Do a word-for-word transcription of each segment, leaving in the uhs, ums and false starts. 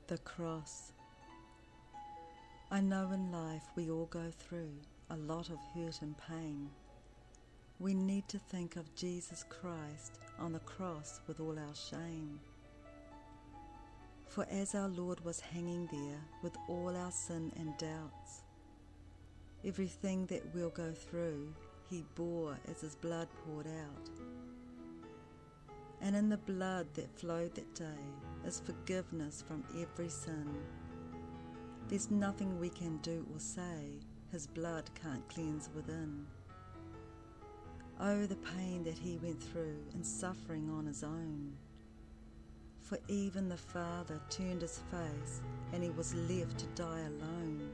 The cross. I know in life we all go through a lot of hurt and pain. We need to think of Jesus Christ on the cross with all our shame. For as our Lord was hanging there with all our sin and doubts, everything that we'll go through he bore as his blood poured out. And in the blood that flowed that day is forgiveness from every sin. There's nothing we can do or say his blood can't cleanse within. Oh, the pain that he went through in suffering on his own. For even the Father turned his face and he was left to die alone.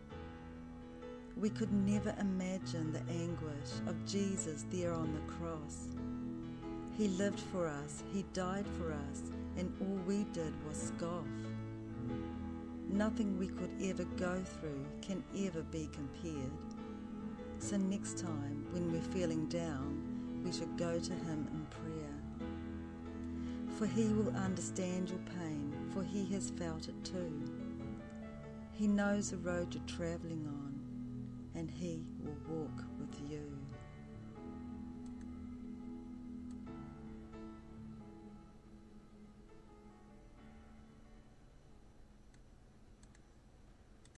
We could never imagine the anguish of Jesus there on the cross. He lived for us, he died for us, and all we did was scoff. Nothing we could ever go through can ever be compared. So next time when we're feeling down, we should go to him in prayer. For he will understand your pain, for he has felt it too. He knows the road you're travelling on, and he will walk with you.